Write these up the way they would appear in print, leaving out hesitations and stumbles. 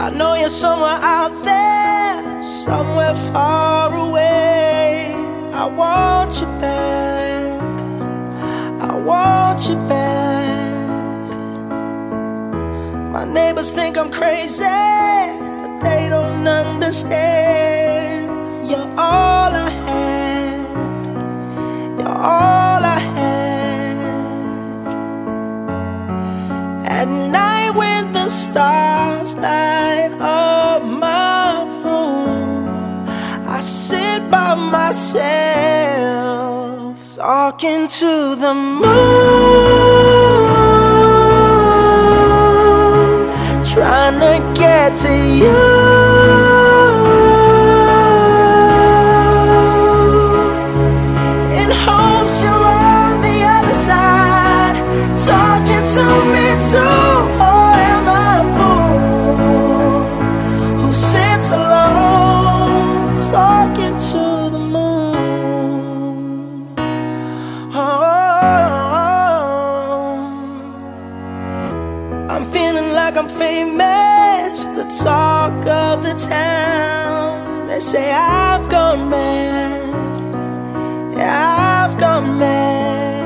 I know you're somewhere out there, somewhere far away. I want you back, I want you back. My neighbors think I'm crazy, but they don't understand. You're all I had, you're all I had. At night when the stars light up my room, I sit by myself talking to the moon, trying to get to you. In hopes you're on the other side, talking to me too. Or am I a fool who sits alone, talking to the moon? Oh, I'm feeling like I'm famous, the talk of the town. They say I've gone mad, yeah, I've gone mad.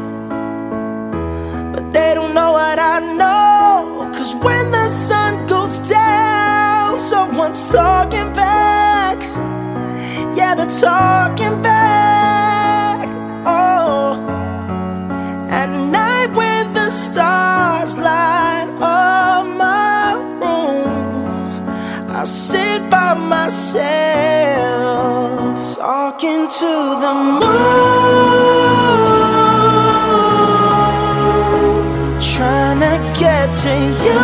But they don't know what I know, 'cause when the sun goes down, someone's talking back. Yeah, they're talking back. Oh, at night when the stars light up my room, I sit by myself talking to the moon, trying to get to you.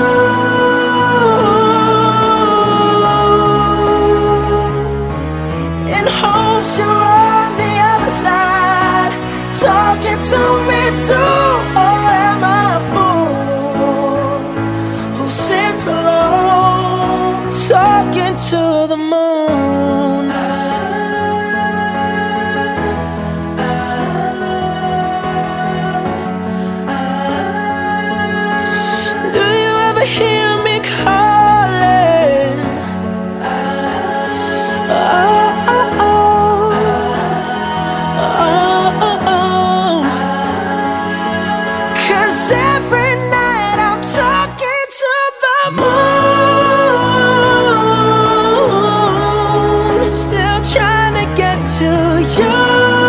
In hopes you're on the other side, talking to me too. Or am I a fool who sits alone, talking to the moon? Do you ever hear me calling? Oh, oh, oh. Oh, oh, oh. 'Cause every night I'm talking to the moon, still trying to get to you.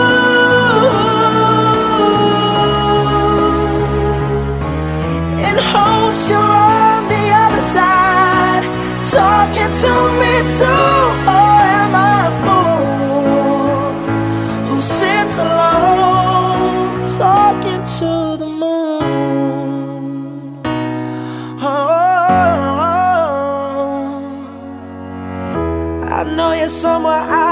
In hopes you're on the other side, talking to me too. Or am I a fool who sits alone, talking to the moon? Oh, I know you're somewhere out